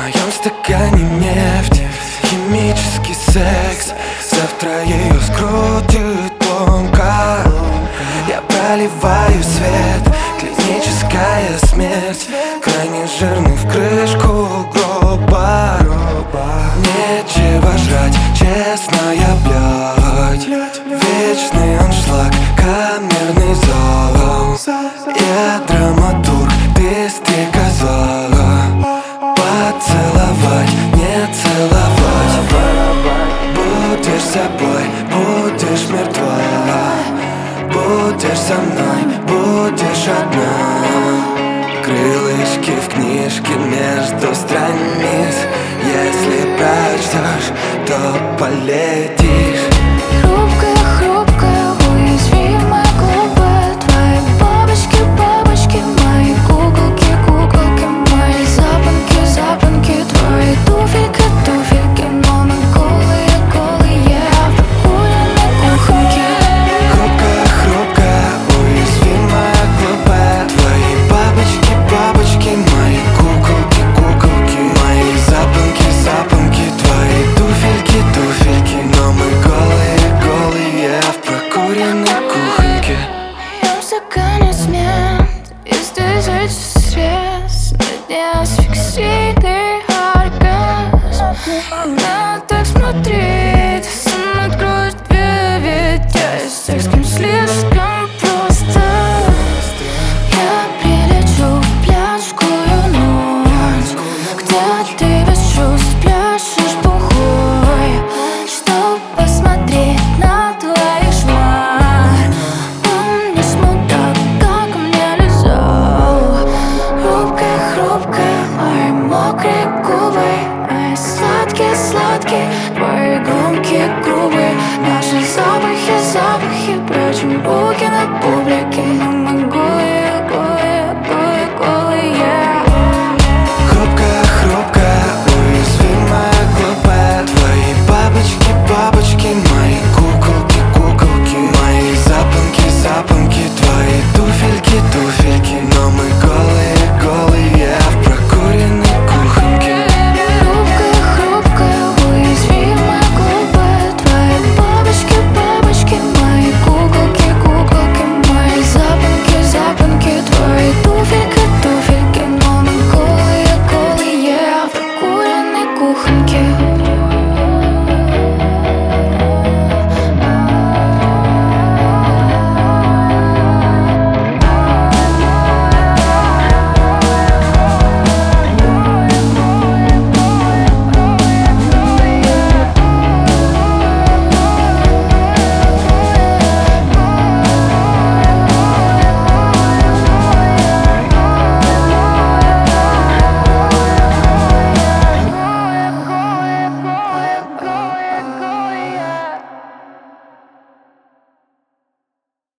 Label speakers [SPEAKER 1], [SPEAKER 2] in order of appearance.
[SPEAKER 1] моем стакане нефть, химический секс. Завтра ее скрутит ломка. Я проливаю свет, клиническая смерть. Крайне жирный в крышку гроба. Нечего жрать, честная блядь. Вечный аншлаг, камерный зал. Я драматург, ты стрекоза. Поцеловать, не целовать. Будешь собой, будешь мертва. Будешь со мной, будешь одна. Крылышки в книжке между страниц. Если прочтешь, то полетишь.
[SPEAKER 2] Хрупкая, хрупкая, уязвимая, глупая. Твои бабочки, бабочки, мои куколки, куколки, мои запонки, запонки, твои туфельки, туфельки. Но мы голые, голые, в прокуренной кухоньке.
[SPEAKER 1] Хрупкая, хрупкая, уязвимая, глупая. Твои бабочки, бабочки, мои куколки, куколки, мои запонки, запонки, твои туфельки, туфельки. Но мы голые, голые, в прокуренной кухоньке.
[SPEAKER 2] В моем стакане смерть из тысяч средств. На дне